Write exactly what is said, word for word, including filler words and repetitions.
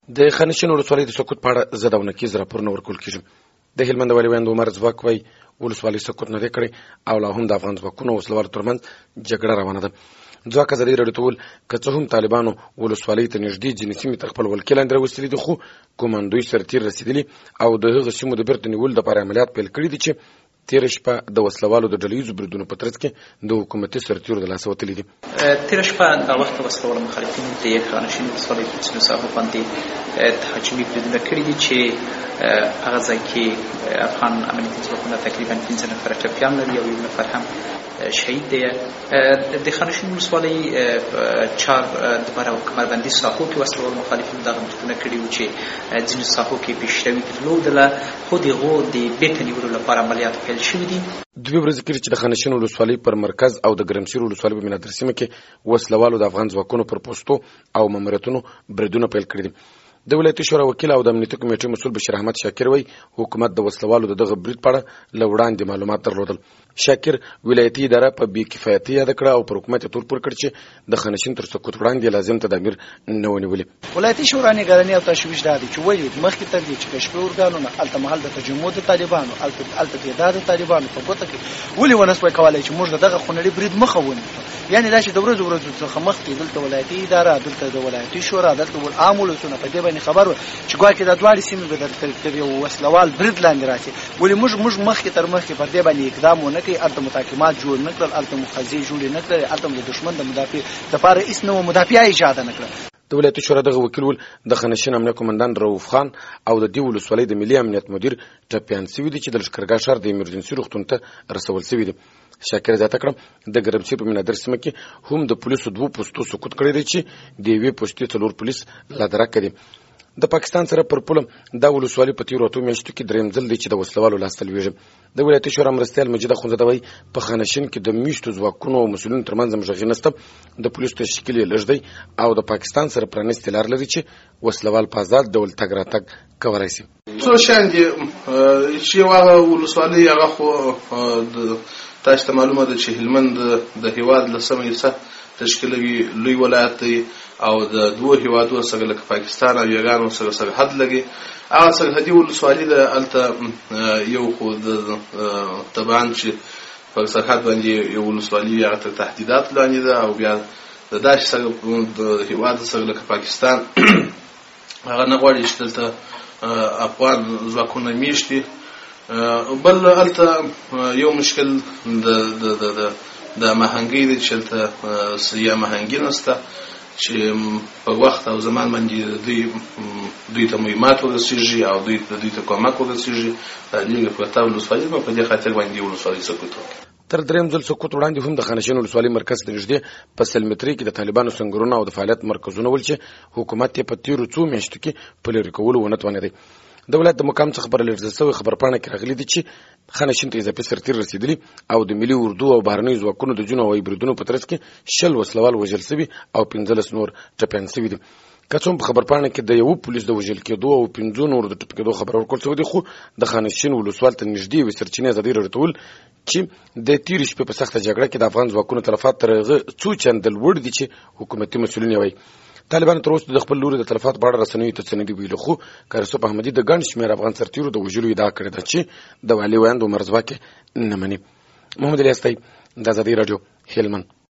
د خانشین ولسوالۍ د سقوط په اړه زه د نکیز راپورونه ورکول کېږم. د هلمند والي ویاند عمر ځواک وایي ولسوالۍ سقوط نه دی کړی او لا هم د افغان ځواکونو او وسلوالو ترمنځ جګړه روانه ده. ځواک ازادي راډیو ته وویل که څه هم طالبانو ولسوالۍ ته نږدې ځینې سیمې تر خپل ولکې لاندې راوستلي دي، خو کوماندوی سرتیر رسېدلي او د هغه سیمو د بیرته نیولو دپاره عملیات پیل کړي دي چې تېره شپه د وسلوالو د ډلهییزو بریدونو په ترڅ کې د حکومتي سرتیرو د لاسه وتلي دي. تېره شپه دا وخت وسلوال مخالفینو د خانشین ولسوالۍ په ځینو ساحو باندې تهاجمي بریدونه کړي دي چې هغه ځای کې افغان امنیتي ځواکونه تقریبا پنځه نفره ټپیان لري او یو نفر هم شهید دی. د خانشین ولسوالۍ چار دپاره او کمربندي ساحو کې وسلوال مخالفینو دغه بریدونه کړي وو چې ځینو ساحو کې پیشروي درلودله، خو د هغو د بیرته نیولو لپاره عملیات پیل شوي دي. دوی ورځې کېږي چې د خانشین ولسوالۍ پر مرکز او د ګرمسیر ولسوالۍ په مینادر سیمه کې وسلوالو د افغان ځواکونو پر پوستو او ماموریتونو بریدونه پیل کړي دي. د ولایتي شورا وکیل او د امنیتي کمیټې مسؤل بشیر احمد شاکر وایي حکومت د وسلوالو د دغه برید په اړه له وړاندې معلومات درلودل. شاکر ولایتي اداره په بې کفایتۍ یاده کړه او پر حکومت یې تور پور کړ چې د خانشین تر سقوط وړاندې لازم تدابیر نه ونیولي. ولایتي شورا نګراني او تشویش دا دی چې وایي مخکې تر دې چې کشفي ارګانونه هلته مهال د تجمع د طالبانو هلته تعداد د طالبانو په ګوته کې ولې ونه سوای کولی چې موږ د دغه خونړي برید مخه ونیسو. یعنې دا چې د ورځو ورځو څخه مخکې دلته ولایتي اداره، دلته د ولایتي شورا، دلته عام ولسونه په دې باندې خبر وو چې ګواکې د دواړې سیمې به تر یو وسلوال برید لاندې راشي. ولې موږ موږ مخکې تر مخکې پر دې باندې اقدام ونه کړي، هلته متحکمات جوړ نه کړل، هلته مخزې جوړې نه کړلې، هلته د دښمن د مدافع دپاره هېڅ نه وه مدافع ایجاده نه کړه. د ولایتي شورا دغه وکیل ول د خانشین امنیه قومندان رؤوف خان او د دې ولسوالۍ د ملي امنیت مدیر ټپیان سوي دي چې د لښکرګاه ښار د ایمرجنسي روغتون ته رسول سوي دي. شاکر زیاته کړه د ګرمسیر په مینادر سیمه کې هم د پولیسو دوو پوستو سقوط کړی دی چې د یوې پوستې څلور پولیس لا درکه دي. د پاکستان سره پر پوله دا ولسوالۍ په تېرو اتو میاشتو کې درېیم ځل دی چې د وسلوالو لاس ته لویږي. د ولایتي شورا مرستیال مجید اخندزاده وایي په خانشین کې د میشتو ځواکونو او مسؤلینو ترمنځ همغږي نشته، د پولیسو تشکیل یې لږ دی او د پاکستان سره پرانیستې لار لري چې وسلوال په آزاد ډول تګ راتګ کولی شي. څو شیان دي چې یو هغه ولسوالۍ هغه خو تاسو ته معلومه ده چې هلمند د هېواد لسمه حصه تشکیلوي لوی ولایت دی او د دوو هېوادونو سره لکه پاکستان او ایران سره سرحد لري. هغه سرحدي ولسوالي ده، هلته یو خو طبعا چې په سرحد باندې یو ولسوالي هغه تر تهدیدات لاندې ده او بیا د داسې سره د هېواد سره لکه پاکستان هغه نه غواړي چې دلته افغان ځواکونه میشتي. بل هلته یو مشکل د د مهنګۍ دی چې هلته یا مهنګي نشته چې په وخت او زمان باندې دوی دوی ته مهمات ورسېږي او دوی دوی ته کومک ورسېږي. لږ پرته ولسوالي په دې خاطر باندې ولسوالي سقوط وکړي. تر درېیم ځل سقوط وړاندې هم د خانشین ولسوالۍ مرکز ته نږدې په سلمترۍ کې د طالبانو سنګرونه او د فعالیت مرکزونه ول چې حکومت یې په تېرو څو میاشتو کې په لرې کولو ونه توانېدی. د ولایت د مقام څخه پر لېږدول شوې خبرپاڼه کې راغلي دي چې خانشین ته اضافي سرتیر رسېدلي او د ملي اردو او بهرنیو ځواکونو د جونو او بریدونو په ترڅ کې شل وسلوال وژل سوي او پنځلس نور ټپیان سوي دي. که څه هم په خبرپاڼه کې د یوه پولیس د وژل کېدو او پنځو نورو د ټپي کېدو خبر ورکول شوی دی، خو د خانشین ولسوال ته نږدې یوې سرچینې ازادي راډیو ته وویل چې د تېرې شپې په سخته جګړه کې د افغان ځواکونو تلفات تر هغه څو چنده لوړ دي چې حکومتي مسؤلین یې وایي. طالبانو تر اوسه د خپل لوري د تلفاتو په اړه رسنیو ته څه نه دي ویلي، خو کارسوف احمدي د ګڼ شمېر افغان سرتیرو د وژلو ادعا کړې ده چې د والي ویاند عمر ځواک نه مني. محمد الیاس طیب، د ازادي راډیو، هلمند.